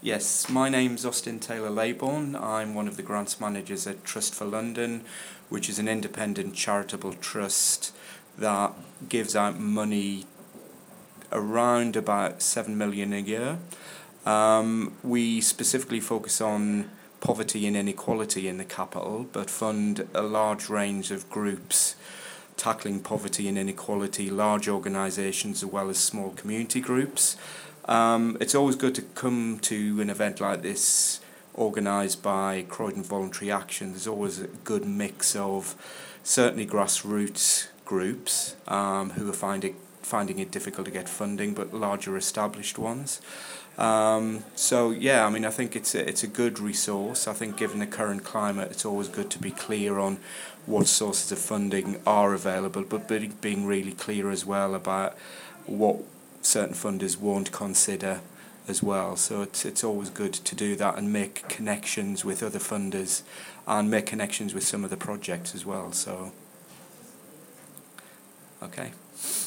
Yes, my name's Austin Taylor Laybourne. I'm one of the grants managers at Trust for London, which is an independent charitable trust that gives out money around about 7 million a year. We specifically focus on poverty and inequality in the capital, but fund a large range of groups tackling poverty and inequality, large organisations as well as small community groups. It's always good to come to an event like this organised by Croydon Voluntary Action. There's always a good mix of certainly grassroots groups who are finding it difficult to get funding, but larger established ones. I think it's a good resource. I think given the current climate, it's always good to be clear on what sources of funding are available, but being really clear as well about what certain funders won't consider as well. So it's always good to do that and make connections with other funders and make connections with some of the projects as well. So, okay.